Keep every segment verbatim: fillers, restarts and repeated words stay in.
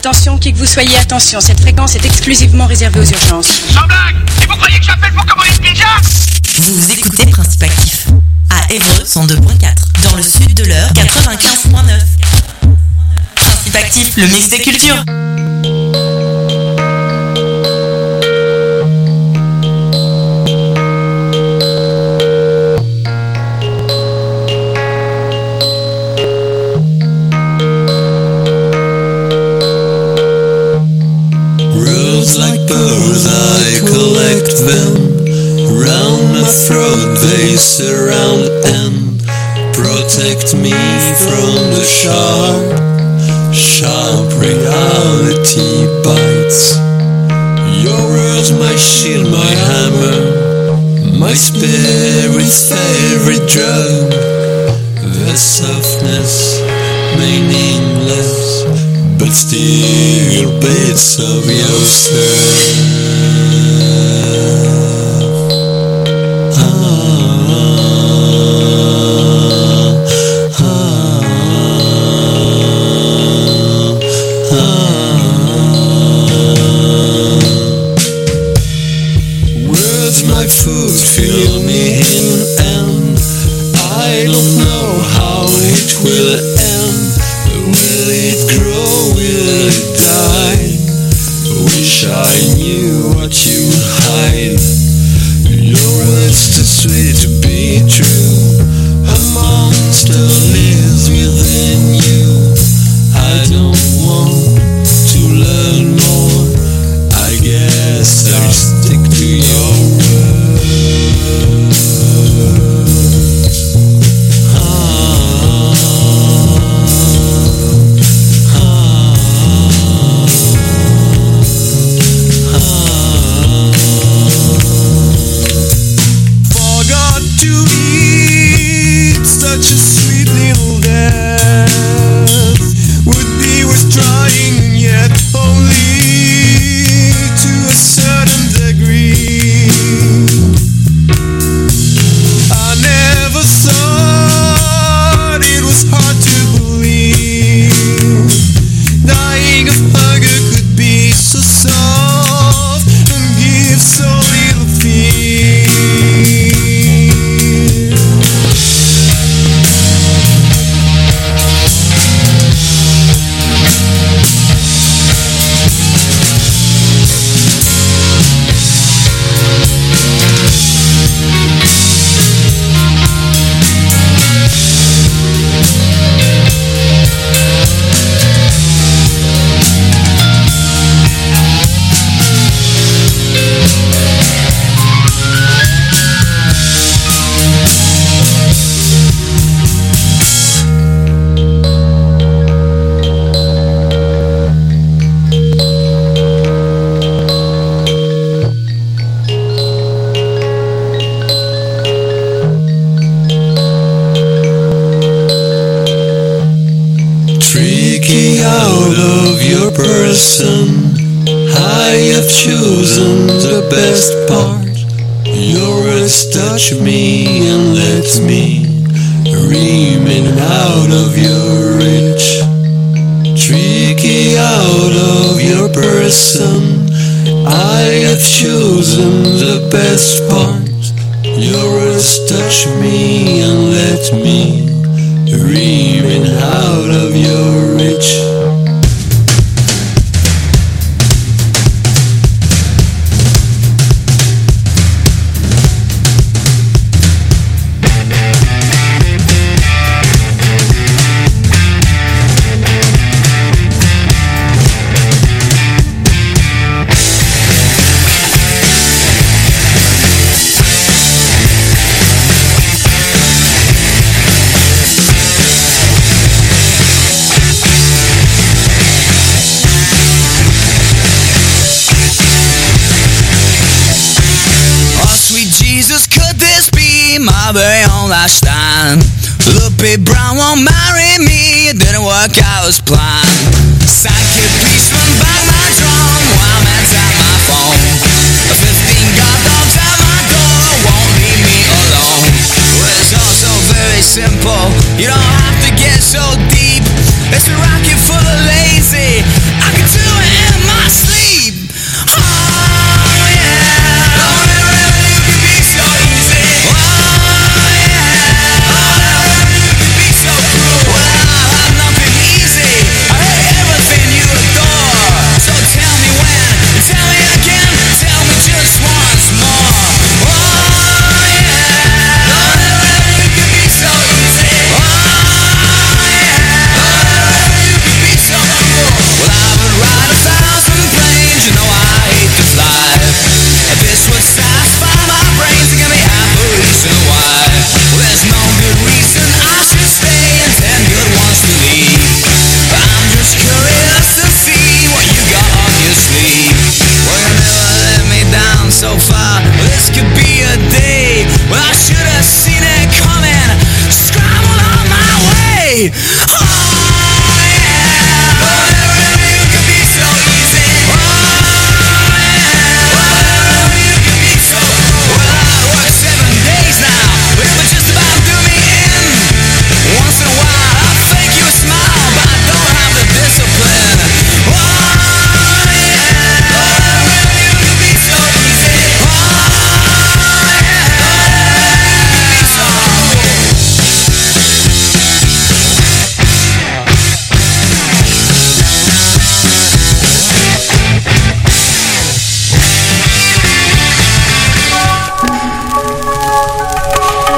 Attention, qui que vous soyez, attention, cette fréquence est exclusivement réservée aux urgences. Sans blague! Et vous croyez que j'appelle pour commander une pizza? Vous écoutez Principe Actif à Évreux cent deux point quatre, dans le sud de l'Eure quatre-vingt-quinze point neuf. Principe Actif, le mix des cultures. Like birds, I collect them. Round my throat they surround and protect me from the sharp, sharp reality bites. Your words, my shield, my hammer, my spirit's favorite drug. The softness, meaningless, but still bits of yourself. Words, my food, fill me in, and I don't know how it will end. Will it grow, will it die? Wish I knew what you hide. Your words too sweet to be true. A monster lives within you. I don't want to learn more. I guess I'll stick to your words. I have chosen the best part. Your words touch me and let me remain out of your reach. Tricky out of your person, I have chosen the best part. Your words touch me and let me remain out of your reach. My very own last stand. Lupe Brown won't marry me. It didn't work out as planned. Psychic policeman bang my drum while man's at my phone. Fifteen guard dogs at my door won't leave me alone. Well, it's all so very simple. You don't have to get so deep. It's a rocket full of lazy. I can tell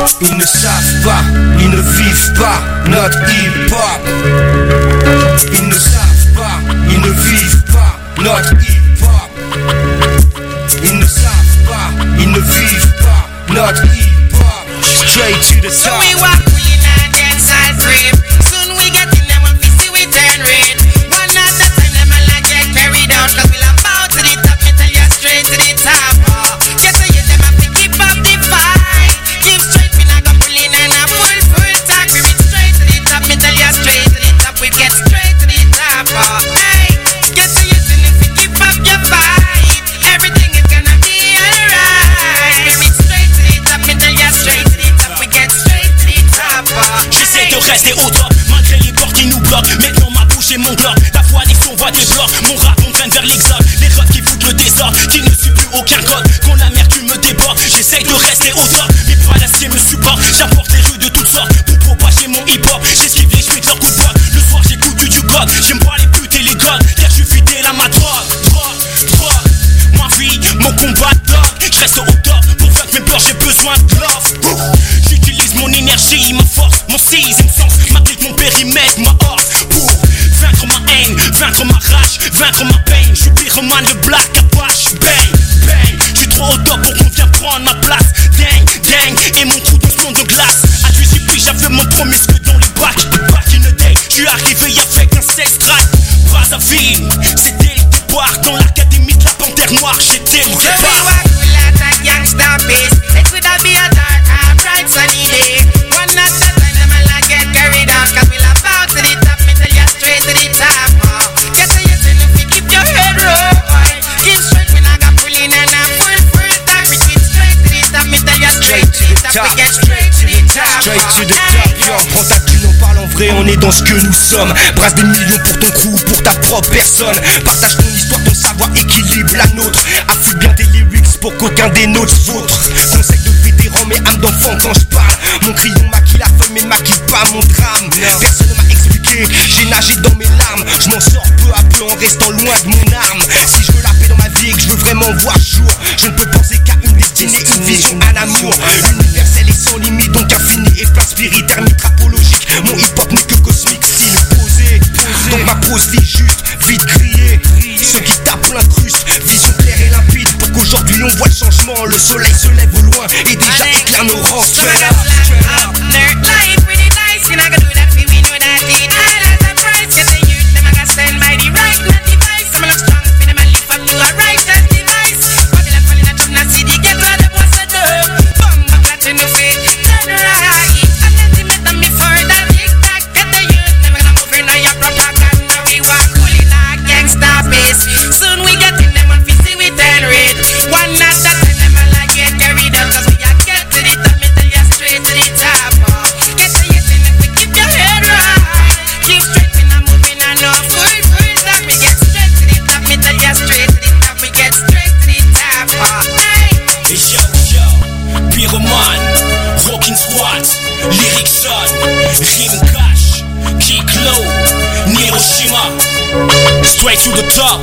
Ils ne savent pas, ils ne vivent pas notre hip-hop. Ils ne savent pas, ils ne vivent pas notre hip-hop. Ils ne savent pas, ils ne vivent pas notre hip-hop. Straight to the top. So we walk in a dance side frame. Soon we get in them and we see we turn red. One at a time them all a get carried out. Cause we'll about to the top, me tell you straight to the top. Oh, get to you them have to keep up the fight. Keep straight, we not gonna pull in and a full full talk. We reach straight to the top, me tell you straight to the top. We get straight to the top. Oh, hey, get to you soon if you keep up your fight. Everything is gonna be alright. We reach straight to the top, me tell you straight to the top. We get straight to the top. Oh, j'essaie de rester au top, malgré les portes qui nous bloquent. Maintenant ma bouche et mon glock, la coalition voit des blocs. Mon rap entraîne vers l'exode, les refs qui foutent le désordre, qui ne suit plus aucun code. Quand l'amertume me déborde, j'essaie de rester au top. Mes bras d'acier me supportent, j'apporte les rues de toutes sortes pour propager mon hip-hop. J'esquive les schmitts, leur coup de botte. Le soir j'écoute du God, j'aime pas les putes et les gods, car je suis fidèle à ma drogue. Drogue, drogue, ma vie, mon combat de dog. Je reste au top, pour vaincre mes peurs j'ai besoin de love. J'utilise mon énergie, ma force, mon sixième sens, ma clique, mon périmètre, ma horse. Pour vaincre ma haine, vaincre ma rage, vaincre ma peine. Je suis pyromane de Black Apache, bang, bang. Je suis trop au top pour qu'on vienne prendre ma place. Dang, dang, et mon trou dans ce monde de glace. À du C P, j'avais mon premier que dans les bacs. Back in the day, je suis arrivé avec un seize track. Brazzaville, c'était le départ. Dans l'académie de la Panthère Noire, j'étais le so we départ. walk with a gangsta pace. It could have been a dark or bright sunny day. One at a time, them all a get carried out. Cause we'll about to the top, me tell you straight to the top. Oh, get to you soon if you keep your head right. Keep straight, we not gonna pull in and a full full talk. We keep straight to the top, me tell you straight to the top. We get straight to the top. Straight to the top, yo. Prends ta thune, on parle en vrai, on est dans ce que nous sommes. Brasse des millions pour ton crew, pour ta propre personne. Partage ton histoire, ton savoir, équilibre la nôtre. Affûte bien tes lyrics pour qu'aucun des nôtres vôtres. Conseil de vétéran, mais âme d'enfant quand je parle. Mon crayon maquille la feuille, mais maquille pas mon drame. Personne ne m'a expliqué, j'ai nagé dans mes larmes. Je m'en sors peu à peu en restant loin de mon arme. Si je veux la paix dans ma vie et que je veux vraiment voir jour, je ne peux penser qu'à une destinée, une vision, un amour. Universel et sans limite, donc infini et plein spiritaire, mythapologique. Mon hip-hop n'est que cosmique, s'il posé. Donc ma prose vit juste, vite crier. Ceux qui tapent l'incruste, vision claire et limpide. Pour qu'aujourd'hui on voit le changement. Le soleil se lève au loin et déjà éclaire nos rangs. Straight up, straight up. Dirt life with the dice, you not gonna do that for we know that it. I like the price, get the youth, them I got stand by the right, not the vice. Some of them strong, for them I live up to a righteous device. Babylon falling at them, not see the ghetto, them was a dub. Bumba clat in the face, turn right. I'm not the met on me for that tic tac. Get the youth, them gonna move in on your propaganda. We walk cool in a gangsta base. Soon we get in them and we see we turn red. One at a time, them all like get carried out. Cause we a get to the top, me tell you straight to the top. Oh, get to you soon if we keep your head right. Keep straight, we not moving on no full full stop. We get straight to the top, me tell you straight to the top. We get straight to the top. Oh, hey. Yo, yo, pyromane, rocking squats, lyric son, rime cash, kick low, Hiroshima, straight to the top.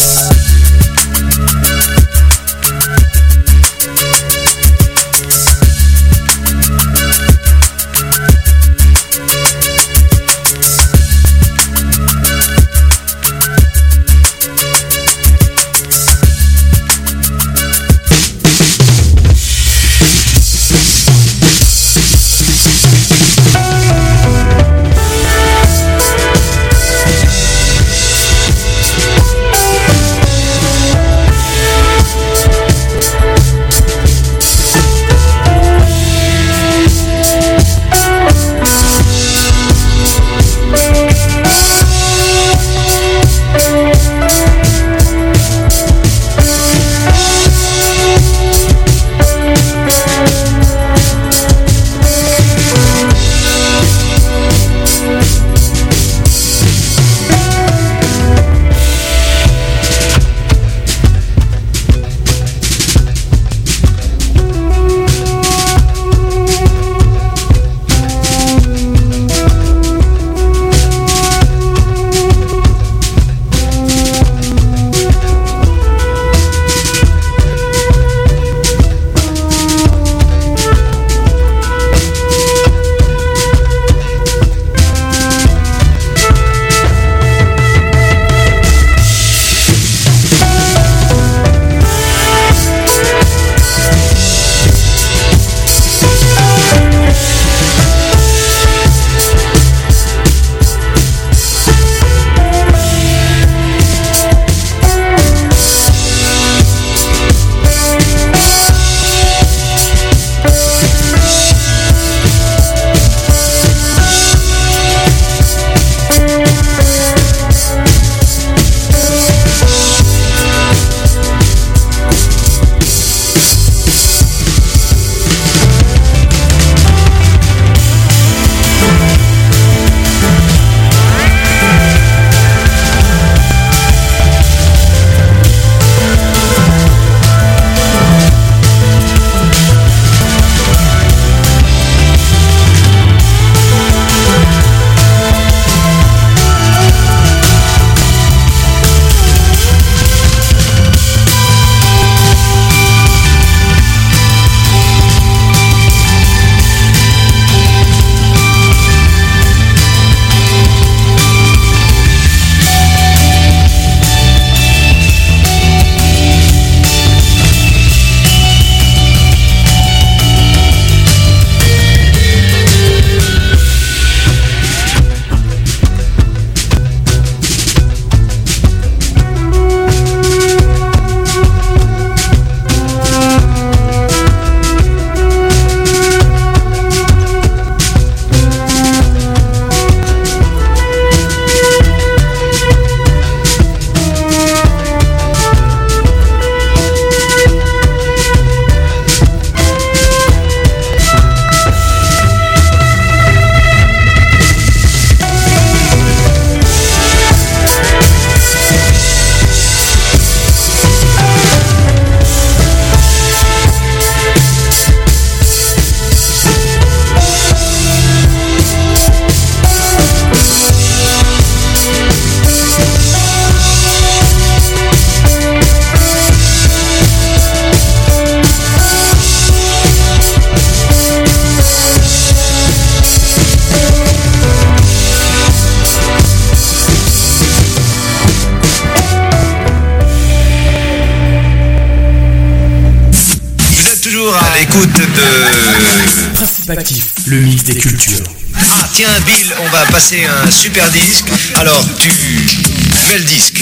de... Principe actif, le mix des cultures. Ah tiens Bill, on va passer un super disque. Alors tu mets le disque.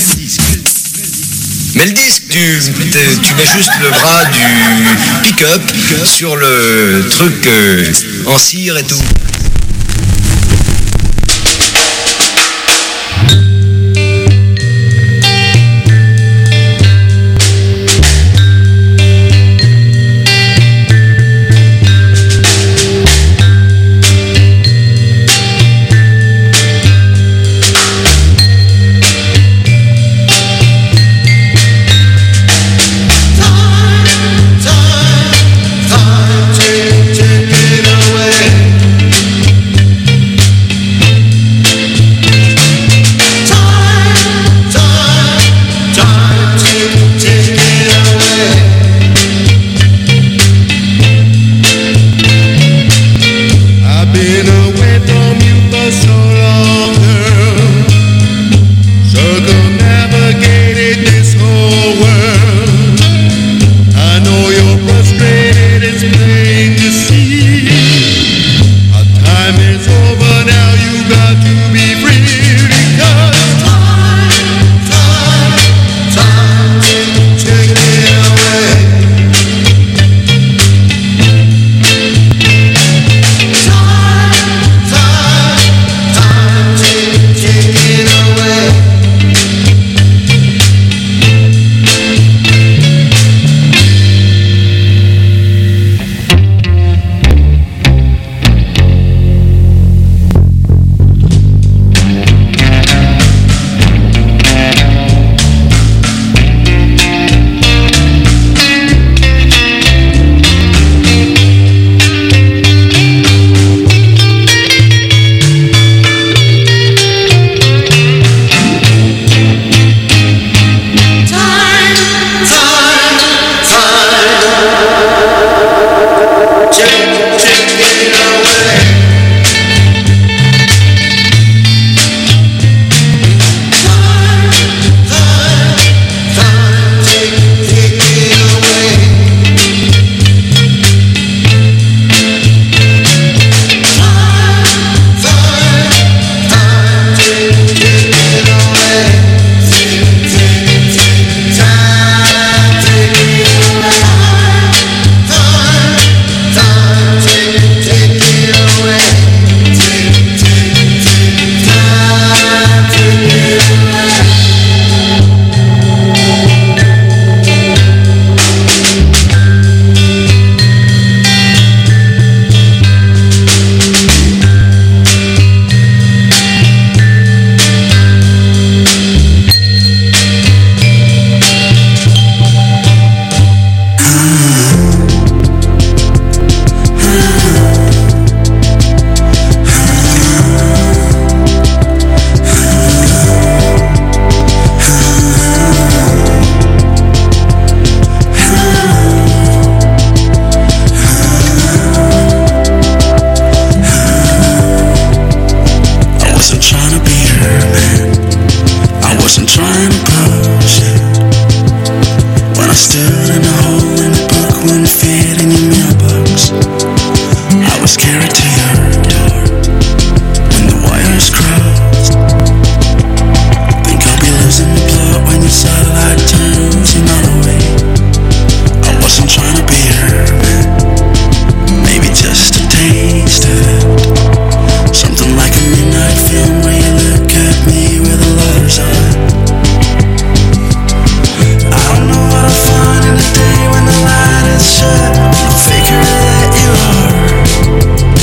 Mais le disque, tu, tu mets juste le bras du pick-up sur le truc euh, en cire et tout. Figure that you are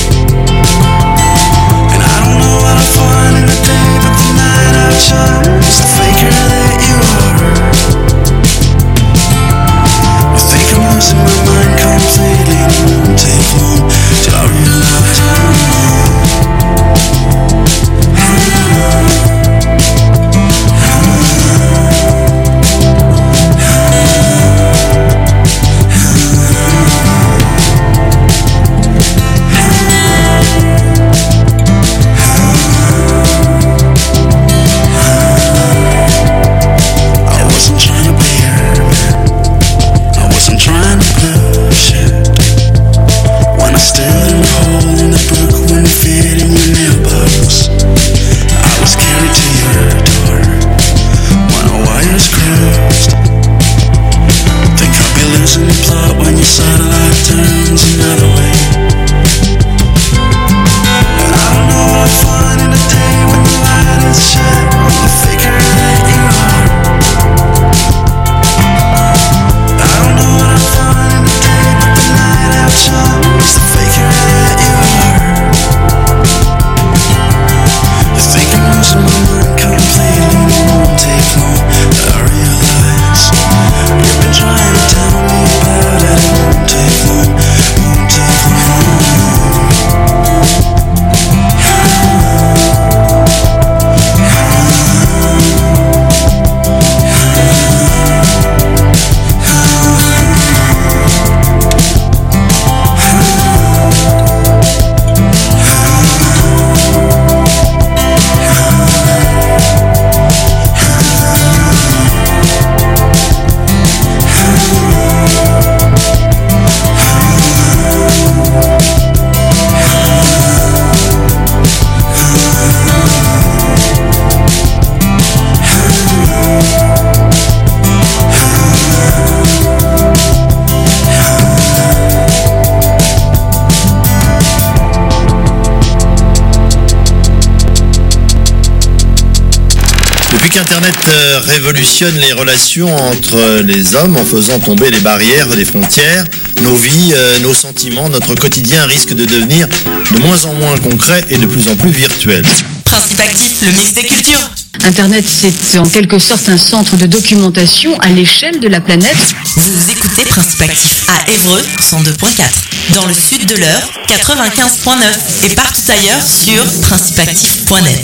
qu'Internet euh, révolutionne les relations entre les hommes en faisant tomber les barrières des frontières, nos vies, euh, nos sentiments, notre quotidien risque de devenir de moins en moins concret et de plus en plus virtuel. Principe actif, le mix des cultures. Internet, c'est en quelque sorte un centre de documentation à l'échelle de la planète. Vous écoutez Principe actif à Évreux, cent deux point quatre. Dans le sud de l'Eure, quatre-vingt-quinze point neuf. Et partout ailleurs sur principe actif point net.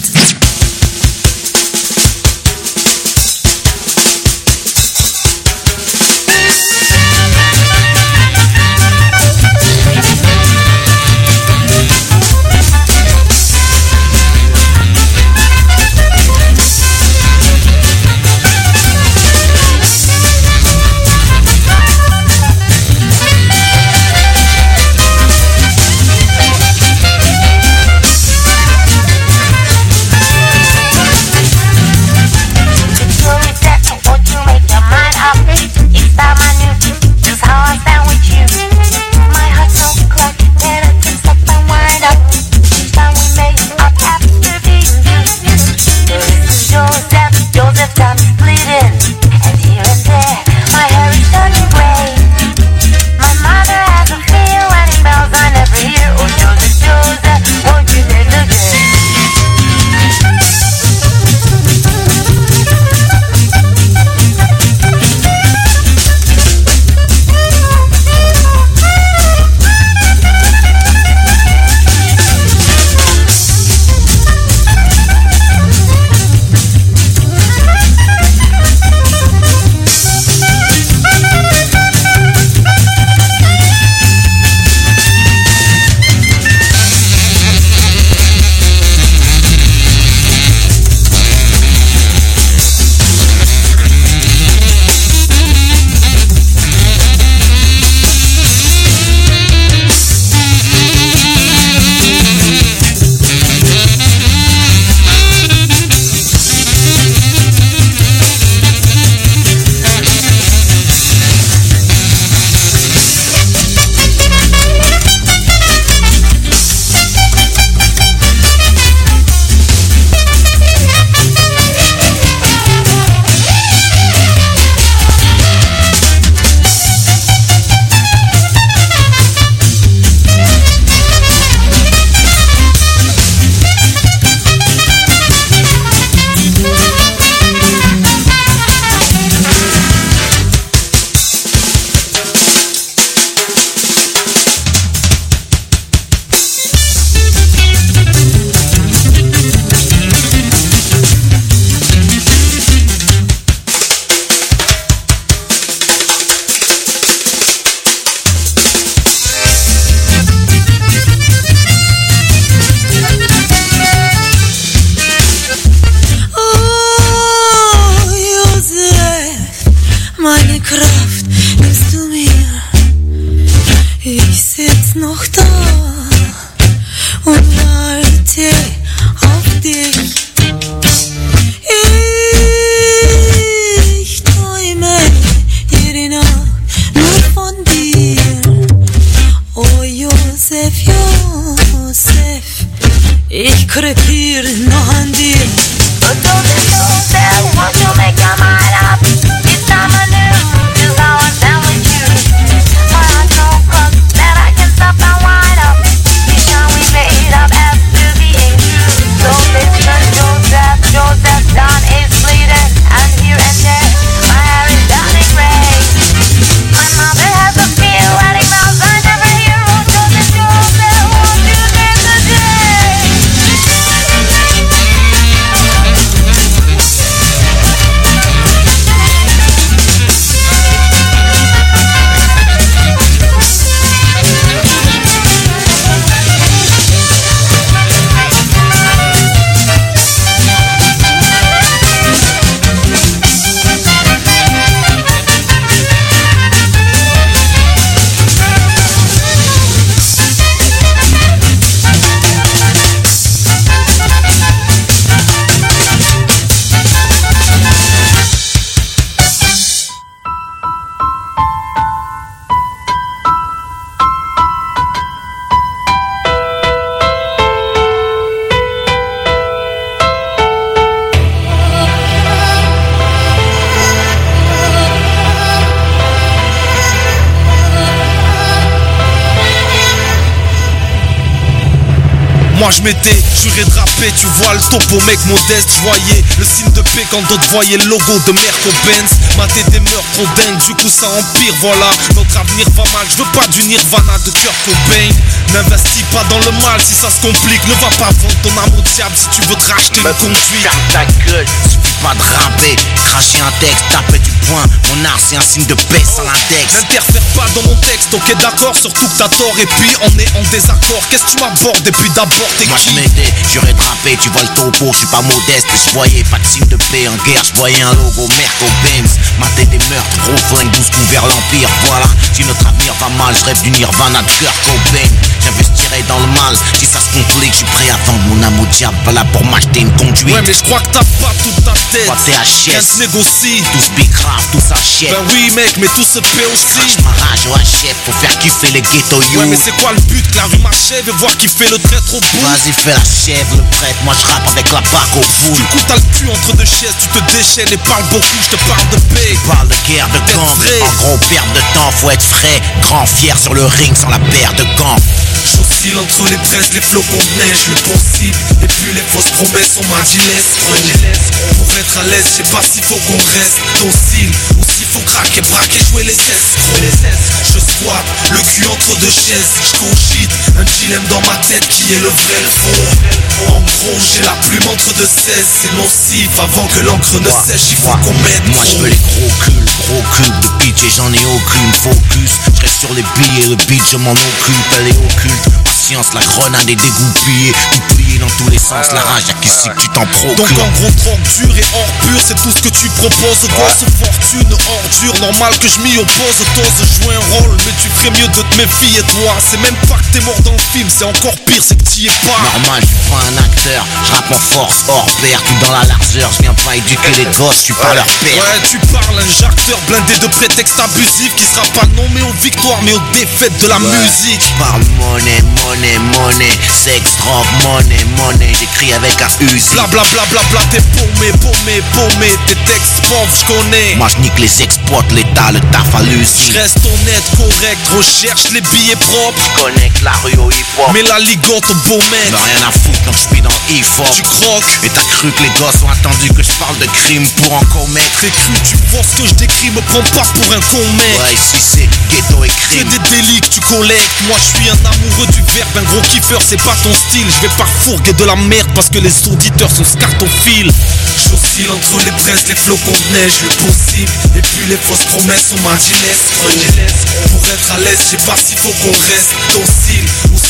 Moi je m'étais juré de rapper, tu vois le topo mec modeste. Je voyais le signe de paix quand d'autres voyaient le logo de Merco-Benz. Mater des meurtres trop dingues, du coup ça empire, voilà. Notre avenir va mal, je veux pas du Nirvana de Kurt Cobain. N'investis pas dans le mal si ça se complique. Ne va pas vendre ton âme au diable si tu veux te racheter une conduite. Ferme ta gueule, suffit pas de rapper. Cracher un texte, taper du poing. Mon art c'est un signe de paix sans l'index. N'interfère pas dans mon texte, ok d'accord, surtout que t'as tort. Et puis on est en désaccord, qu'est-ce que tu m'abordes? Et puis d'abord t'es Moi qui? je m'étais juré de rapper, tu vois le topo, je suis pas modeste. Je voyais pas de signe de paix en guerre, je voyais un logo Merco-Benz. Mater des meurtres, gros flingue, douze coups vers l'empire. Voilà, si notre avenir va mal, je rêve du Nirvana de Kurt Cobain. J'investirai dans le mal, si ça se complique, je suis prêt à vendre mon âme au diable. Pas là pour m'acheter une conduite. Ouais mais je crois que t'as pas toute ta tête. Toi t'es H S, Qu'elle se négocie. tous big rap, tous achètent. Ben oui mec, mais tout se paie aussi. Crache ma rage au H F, faut faire kiffer les ghetto you. Ouais mais c'est quoi le but? Que la rue m'achève et voir qui fait le traître au bout. Vas-y fais la chèvre, le prêtre, moi je rappe avec la barque au bout. Du coup t'as le cul entre deux chaises, tu te déchaînes et parles beaucoup, je te parle de paix. Parle de guerre, de D'être gang, vrai. en gros perte de temps, faut être frais. Grand fier sur le ring sans la paire de gants. J'oscille entre les braises, les flocons de neige, le possible. Et puis les fausses promesses, on m'a dit laisse, oh. Pour être à l'aise, je sais pas s'il faut qu'on reste docile ou s'il faut craquer, braquer, jouer les escrocs. Je squatte, le cul entre deux chaises, je cogite un dilemme dans ma tête qui est le vrai, le faux. En gros, j'ai la plume entre deux seize, c'est nocif. Avant que l'encre ne sèche, il faut qu'on mette. Moi je veux les gros culs, gros cubes de bitch et j'en ai aucune focus. Je reste sur les billets, le beat je m'en occupe, elle est occulte. Patience, la grenade est dégoupillée, tout plié dans tous les sens, la rage y'a qu'ici que tu t'en procures. Donc en gros, drogue dure et hors pur, c'est tout ce que tu proposes. Gosse, fortune, ordure, normal que je m'y oppose. T'oses jouer un rôle, mais tu ferais mieux de te méfier toi. C'est même pas que t'es mort dans le film, c'est encore pire, c'est que t'y es pas. Normal, je suis pas un acteur, je rappe en force, hors pair, tout dans la largeur. Je viens pas éduquer les gosses, je suis pas leur père. Ouais, tu parles, un jacteur blindé de prétextes abusifs qui sera pas nommé aux victoires mais aux défaites de la Ouais. musique. Je parle monnaie, monnaie, monnaie, sexe, drogue, monnaie, monnaie. J'écris avec un Uzi. Bla bla bla bla bla, t'es paumé, paumé, paumé. Tes textes pauvres, je connais. Moi je nique les exploite, l'état, le taf à l'usine. Je reste honnête, correct, recherche les billets propres. Je connecte la rue au hip-hop. Mais la ligote au beau mec. Mais rien à foutre donc je suis dans le hip-hop. Tu croques. Et t'as cru que les gosses ont attendu que je parle de crime pour en commettre. T'es cru, tu penses que je décris, me prends pas pour un con mec. Ouais ici c'est ghetto et C'est crime. des délits que tu collectes. Moi je suis un amoureux du verbe, un gros kiffeur, c'est pas ton style. Je vais pas fourguer de la merde parce que les auditeurs sont scartophiles. J'oscille entre les braises, les flocons de neige, le possible. Et puis les fausses promesses, on m'a dit laisse, oh. Pour être à l'aise, je sais pas s'il faut qu'on reste docile ou